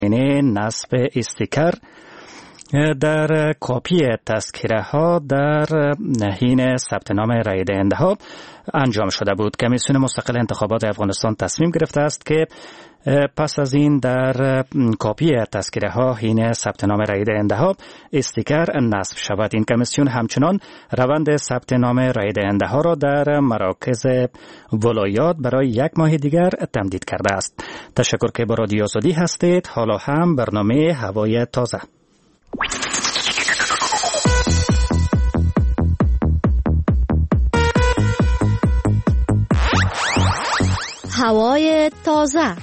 نصب استیکر در کاپی تذکره ها در حین ثبت نام رای دهنده ها انجام شده بود. کمیسیون مستقل انتخابات افغانستان تصمیم گرفته است که پس از این در کاپی تذکره ها حین ثبت نام رای دهنده ها استیکر نصب شود. این کمیسیون همچنان روند ثبت نام رای دهنده ها را در مراکز ولایات برای 1 ماه دیگر تمدید کرده است. تشکر که با رادیو آزادی هستید. حالا هم برنامه هوای تازه. هوای تازه.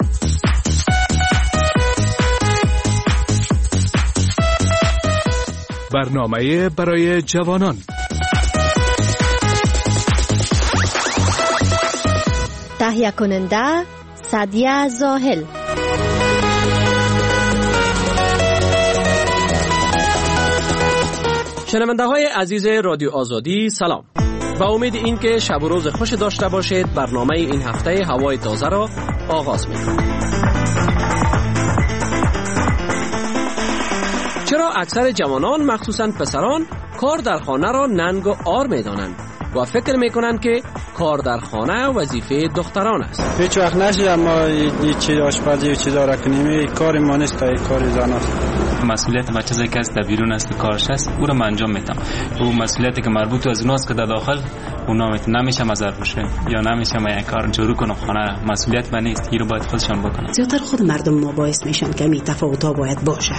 برنامه برای جوانان. تهیه کننده سعدیه زاهل. شنونده های عزیز رادیو آزادی سلام. با امید این که شب و روز خوش داشته باشید، برنامه این هفته هوای تازه را آغاز می‌کنم. چرا اکثر جوانان مخصوصاً پسران کار در خانه را ننگ و عار می‌دانند و فکر می‌کنند که کار در خانه وظیفه دختران است؟ هیچ وقت نشد ما این چیز آشپزی و چیزا را کنیم، کار ما نیست، کار زن است. مسئولیت ما چیزی که از بیرون است کارش است، او را من انجام میدم. او مسئولیتی که مربوط از اوناست که در داخل اونا نمیشه مزر بشه یا نمیشه ما یک کار جورو کنم خانه، مسئولیت من نیست، این رو باید خودشان بکنن. زیادتر خود مردم ما باعث میشن که می تفاوت‌ها باید باشه.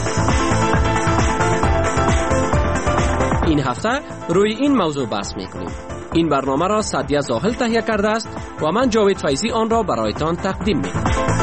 این هفته روی این موضوع بحث میکنیم. این برنامه را سعدیه زاهل تهیه کرده است و من جاوید فیضی آن را برایتان تقدیم میکنم.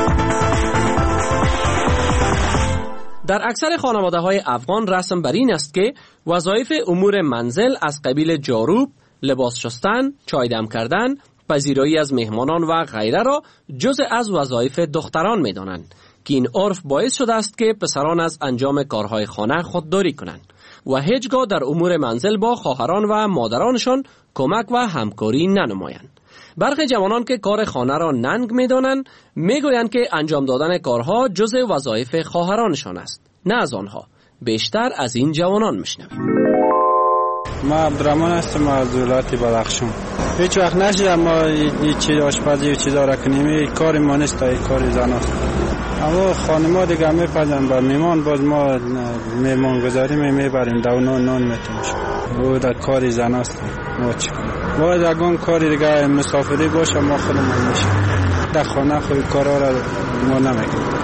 در اکثر خانواده‌های افغان رسم بر این است که وظایف امور منزل از قبیل جاروب، لباس شستن، چای دم کردن، پذیرایی از مهمانان و غیره را جزء از وظایف دختران می‌دانند که این عرف باعث شده است که پسران از انجام کارهای خانه خودداری کنند و هیچگاه در امور منزل با خواهران و مادرانشان کمک و همکاری ننمایند. برخی جوانان که کار خانه را ننگ می‌دانند میگویند که انجام دادن کارها جزء وظایف خواهرانشان است، نه از آنها. بیشتر از این جوانان میشنویم. ما عبدالرحمن هستم از ولایت بدخشان. هیچ وقت نشد ما این چیز آشپزی و چیزا را کنیم، کار ما نیست، کار زن است. اما خانم‌ها دیگه میپذیرن با میمان، باز ما میمان گذاری میبریم دو نان میتونیم. او در کار زن است. ما چیکار؟ باید اگه کاری دیگه مسافری باشه ما خودمون میشه. در خانه خود کارا را ما نمیکنیم.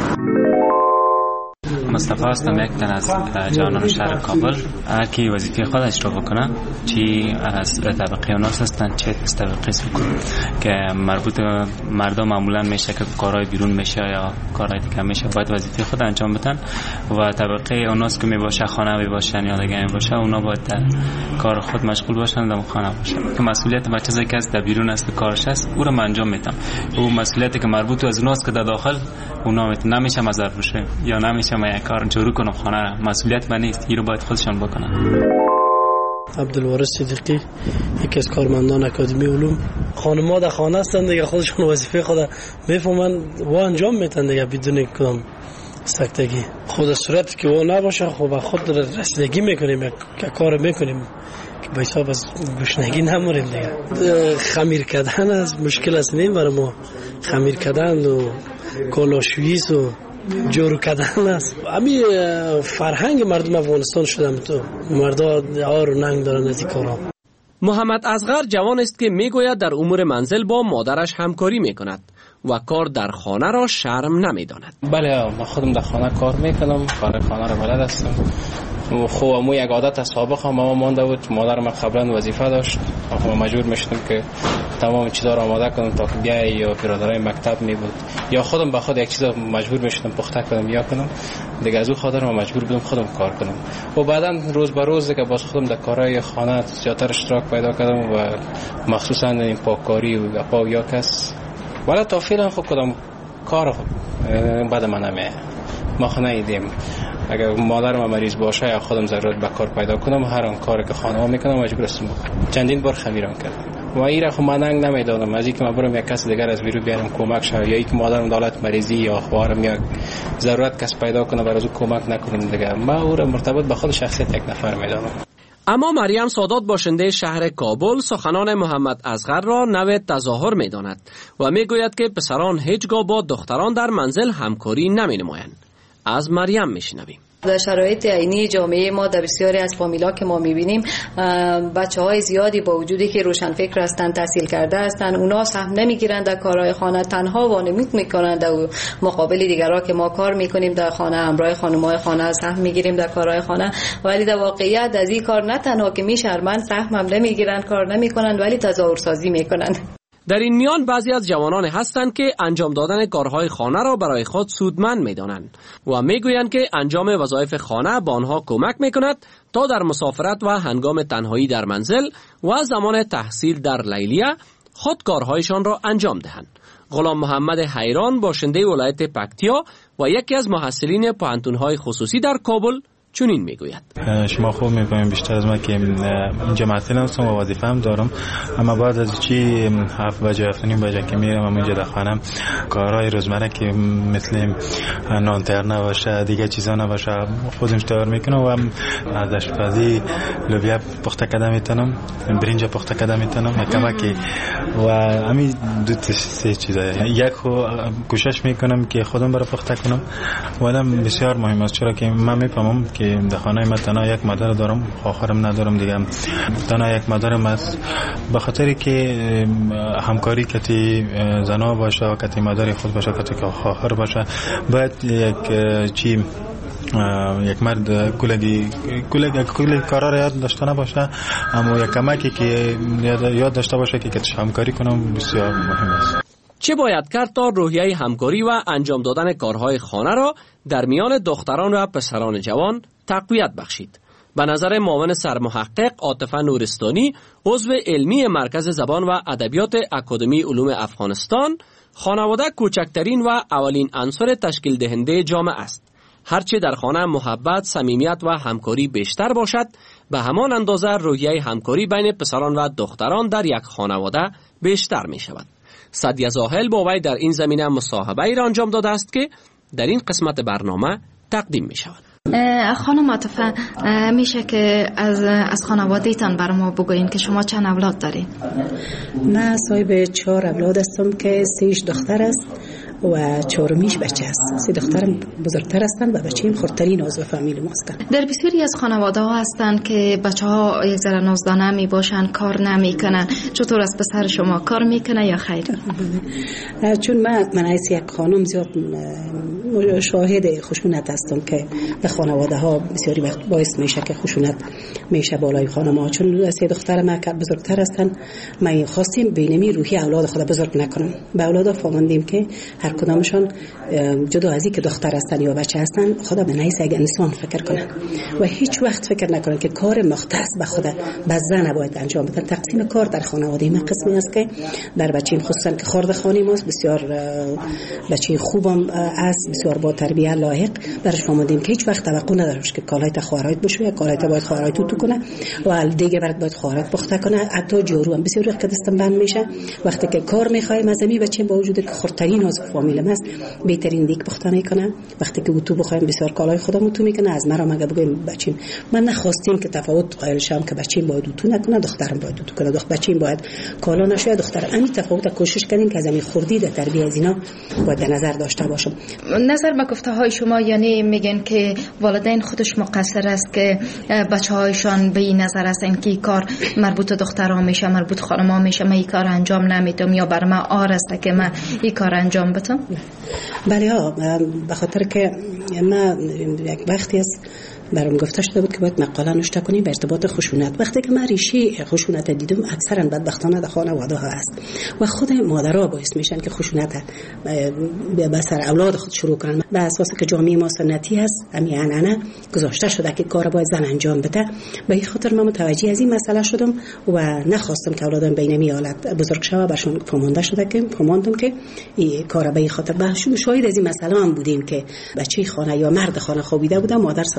مصطفی هستم، یک تن از جوانان شهر کابل. هر کی وظیفه خودش رو بکنه، چی از طبقه اوناس هستن چه از طبقه سکون که مربوط مردم معمولا میشه که کارهای بیرون میشه یا کارهای دیگه میشه، باید وظیفه خود انجام بدن و طبقه اوناس که میباشه خانه میباشن یا دیگه میباشه اونا باید در کار خود مشغول باشن در خانه باشن. که مسئولیت ما چیزی که از بیرون است کارش است، او رو من انجام میدم. او مسئولیتی که مربوط از اوناست که در داخل اونا نمیشه مزر بشه یا نمیشه ما یک کار جورو کنم خانه، مسئولیت من نیست، این رو باید خودشان بکنن. عبدالوارث صدیقی، یکی از کارمندان اکادمی علوم. خانم‌ها در خانه هستند دیگه، خودشون وظیفه خود میفهمن و انجام میدن دیگه بدون کدام سکتگی. خود صورتی که و نباشه خب خود رسیدگی میکنیم که کار میکنیم که به حساب از گشنگی نموریم دیگه. خمیر کردن از مشکل است نیم برای ما، خمیر کردن و کالاشویی و جورو کردن است. همین فرهنگ مردم افغانستان شده، تو مردا عار و ننگ دارن از این کارا. محمد اصغر جوان است که میگوید در امور منزل با مادرش همکاری میکند و کار در خانه را شرم نمیداند. بله، من خودم در خانه کار میکنم، کار خانه را بلد هستم. خب مو یک عادت از سابق ما مانده بود، مادر ما قبلا وظیفه داشت، ما مجبور میشدیم که تمام چیزا را آماده کنم تا که بیای، یا برادرای مکتب می بود یا خودم به خود یک چیزا مجبور میشدم پخته کنم یا کنم دیگه، از اون خاطر ما مجبور بودم خودم کار کنم. و بعدا روز به روز که باز خودم در کارهای خانه زیادتر اشتراک پیدا کردم و مخصوصا این پاککاری و پاک یا کس، ولی تا فعلا خود کدام کار بعد من نمیه. ما خانه ایدیم اگر مادرم مریض باشه یا خودم ضرورت به کار پیدا کنم، هر آن کاری که خانه‌ها میکنم مجبور هستم بکنم. چندین بار خمیرم کردم. و این را خب من ننگ نمیدادم از اینکه من برم یک کس دیگر از بیرون بیارم کمک شه، یا اینکه مادرم دولت مریضی یا خواهرم یا ضرورت کس پیدا کنه برای او کمک نکنیم دیگه. من او را مرتبط به خود شخصیت یک نفر میدانم. اما مریم سادات باشنده شهر کابل سخنان محمد اصغر را نوع تظاهر می داند و می گوید که پسران هیچگاه با دختران در منزل همکاری نمی نمایند. از مریم می شنویم. در شرایط عینی جامعه ما در بسیاری از فامیلا که ما می‌بینیم بچه‌های زیادی با وجودی که روشنفکر هستند، تحصیل کرده هستند، اونا سهم نمیگیرند در کارهای خانه، تنها وانمود میکنند در مقابل دیگرها که ما کار میکنیم در خانه، همراه خانم‌های خانه سهم میگیریم در کارهای خانه، ولی در واقعیت از این کار نه تنها که میشرمند، سهم هم نمیگیرند، کار نمیکنند، ولی تظاهرسازی میکنند. در این میان بعضی از جوانان هستند که انجام دادن کارهای خانه را برای خود سودمند می‌دانند و میگویند که انجام وظایف خانه به آنها کمک میکند تا در مسافرت و هنگام تنهایی در منزل و زمان تحصیل در لیلیه خود کارهایشان را انجام دهند. غلام محمد حیران باشنده ولایت پکتیا و یکی از محصلین پوهنتون‌های خصوصی در کابل چنین میگوید: شما خوب می‌فهمید بیشتر از من که اینجا معطل هستم و وظیفه هم دارم، اما بعد از چی 7 بجه 7:30 بجه که میرم اینجا در خانم کارهای روزمره که مثل نان تر نباشه دیگه چیزا نباشه خودم تیار میکنم و از آشپزی لوبیا پخته کردم میتونم، برنج پخته کردم میتونم کمکی و همین دو سه چیزا. یک کوشش میکنم که خودم برای پخته کنم و هم بسیار مهم است، چرا که من میفهمم که در خانه من تنها یک مادر دارم، خواهرم ندارم دیگه، تنها یک مادرم است. به خاطر که همکاری کتی زنا باشه و کتی مادر خود باشه، کتی خواهر باشه، باید یک مرد کل کارا را یاد داشته نباشه، اما یک کمکی که یاد داشته باشه که کتش همکاری کنم بسیار مهم است. چه باید کرد تا روحیه همکاری و انجام دادن کارهای خانه را در میان دختران و پسران جوان تقویت بخشید؟ به نظر معاون سرمحقق عاطفه نورستانی، عضو علمی مرکز زبان و ادبیات اکادمی علوم افغانستان، خانواده کوچکترین و اولین عنصر تشکیل دهنده جامعه است. هرچه در خانه محبت، صمیمیت و همکاری بیشتر باشد، به همان اندازه روحیه همکاری بین پسران و دختران در یک خانواده بیشتر می شود. سعدیه زاهل با وی در این زمینه مصاحبه ای را انجام داده است که در این قسمت برنامه تقدیم می شود. خانم عاطفه، میشه که از خانواده‌تان برای ما بگوین که شما چند اولاد دارین؟ من صاحب 4 اولاد هستم که 3 دختر است و 4میش بچه است. 3 دخترم بزرگتر هستند و بچه‌ام خردترین عضو فامیل ما هستند. در بسیاری از خانواده ها هستند که بچه‌ها یک ذره نازدانه می باشن، کار نمیکنن. چطور است پسر شما کار میکنه یا خیر؟ چون من از یک خانم زیاد شاهد خشونت هستم که به خانواده ها بسیاری وقت باعث میشه که خشونت میشه بالای خانم ها. چون 3 دختر ما که بزرگتر هستند، ما خواستیم بینمی روحی اولاد خود بزرگ نکنم. به اولادا فهمیدیم که هر کدامشان جدا از اینکه دختر هستن یا بچه هستن، خدا به نحیث یک انسان فکر کنن و هیچ وقت فکر نکنن که کار مختص به خود به زن نباید انجام بدن. تقسیم کار در خانواده ما قسمی است که در بچه‌ام خصوصا که خرد خانه ماست، بسیار بچه خوبم است، بسیار با تربیت لایق. برش فهمیدیم که هیچ وقت توقع نداروش که کالایت خواهرایت بشه، کالایت باید خواهرایت تو کنه و دیگه باید خواهرایت پخته کنه. حتی جورو هم بسیار وقت دستم بند میشه وقتی که کار میخوایم از می بچه‌م با وجود که خردترین عضو فامیل است بهترین دیگ پخته میکنه. وقتی که تو بخوایم بسیار کالای خودمون تو میکنه. از مرا مگه بگیم بچه‌م من نخواستیم که تفاوت قائل شم که بچه‌م باید تو نکنه، دخترم باید تو کنه، بچه‌م باید کالا نشه، دختر. همین تفاوت کوشش کردیم که از همین خردی در تربیت از اینا باید در نظر داشته باشم. نظر به گفته های شما یعنی میگن که والدین خودش مقصر است که بچه‌هایشان به این نظر هستن که کار مربوط دخترها میشه، مربوط خانم‌ها میشه، من این کار انجام نمیدم یا بر من عار است که من این کار انجام بدم؟ بله ها، به خاطر که من یک وقتی است برام گفته شده بود که باید مقاله نوشته کنیم به ارتباط خشونت. وقتی که من ریشه خشونت دیدم، اکثرا بدبختانه در خانواده ها است و خود مادرها باعث میشن که خشونت به سر اولاد خود شروع کنن. به اساس که جامعه ما سنتی هست، همین عنعنه گذاشته شده که کار باید زن انجام بده. به این خاطر من متوجه از این مسئله شدم و نخواستم که اولادم بین می حالت بزرگ شوه. برشون فهمانده شده که فهماندم که این کار به این خاطر شاهد از این مسئله هم بودیم که بچه خانه یا مرد خانه خوابیده بودم، مادر صدا کرد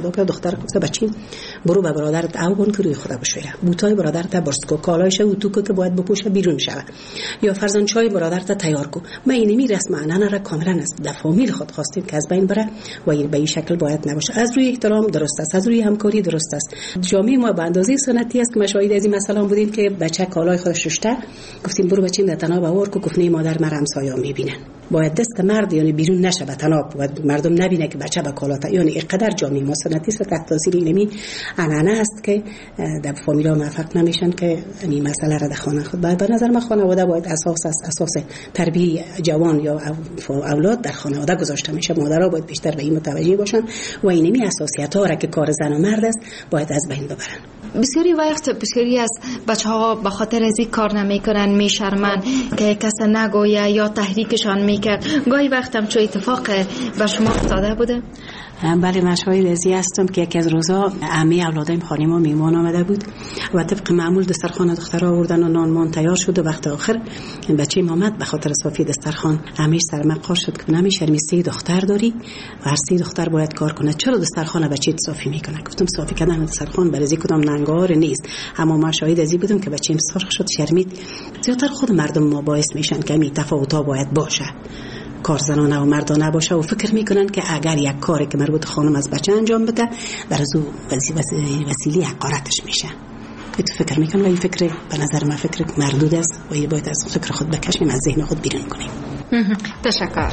دختر گفته بچین برو به برادرت اوگون که روی خدا بشوره، بوتای برادرت برس کو، کالایش و توکو که باید بپوشه بیرون شوه، یا فرضاً چای برادرت تیار کو. ما اینمی رسم عنعنه را کاملا از در فامیل خود خواستیم که از بین بره و این به این شکل باید نباشه. از روی احترام درست است، از روی همکاری درست است. جامعه ما به اندازه سنتی است که ما شاهد از این مثلا بودیم که بچه کالای خودش رشته، گفتیم برو بچین در تناب آور کو، گفت نه مادر مرا همسایا میبینن. باید دست مرد یعنی بیرون نشه به تناب و مردم نبینه که بچه به کالاتا، یعنی اینقدر جامعه ما سنتی است تحت تاثیر اینمی عنعنه است که در فامیلا موفق نمیشن که این مسئله را در خانه خود. به نظر من خانواده باید اساس تربیت جوان یا اولاد در خانواده گذاشته میشه. مادرها باید بیشتر به این متوجه باشن و اینمی اساسیت‌ها را که کار زن و مرد است باید از بین ببرن. بسیاری وقت بسیاری از بچه‌ها به خاطر از این کار نمیکنن، میشرمن که کس نگویه یا تحریکشان میکرد. گاهی وقت هم چه اتفاق بر شما افتاده بوده؟ بله، من شاهد از این هستم که یکی از روزا عمه اولادایم خانه ما میهمان آمده بود و طبق معمول دسترخوان دخترها آوردن و نان تیار شد و وقت آخر بچه محمد به خاطر صافی دسترخوان عمهش سرمقار شد که نمیشه، 3 دختر داری و هر 3 دختر باید کار کنه، چرا دسترخوان بچه صافی میکنه؟ گفتم صافی کردن دسترخوان برای کدام ننگار نیست، اما ما شاهد از این بودم که بچه‌م سرخ شد، شرمید. زیاتر خود مردم ما باعث میشن که این تفاوت‌ها باید باشه، کار زنانه و مردانه باشه و فکر میکنن که اگر یک کاری که مربوط خانم از بچه انجام بده در از او وسیله حقارتش میشه. تو فکر میکنم و این فکر به نظر من فکر مردود است و یه باید از فکر خود بکشیم، از ذهن خود بیرون کنیم. تشکر.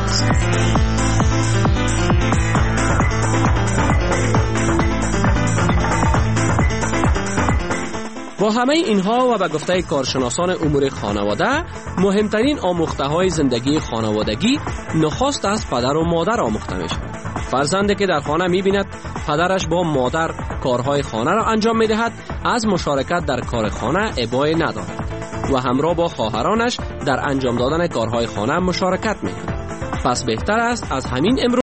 با همه اینها و به گفته کارشناسان امور خانواده، مهمترین آموخته‌های زندگی خانوادگی نخست از پدر و مادر آموخته میشه. فرزندی که در خانه میبیند پدرش با مادر کارهای خانه را انجام میدهد، از مشارکت در کار خانه ابایی ندارد و همراه با خواهرانش در انجام دادن کارهای خانه مشارکت میکند. پس بهتر است از همین امروز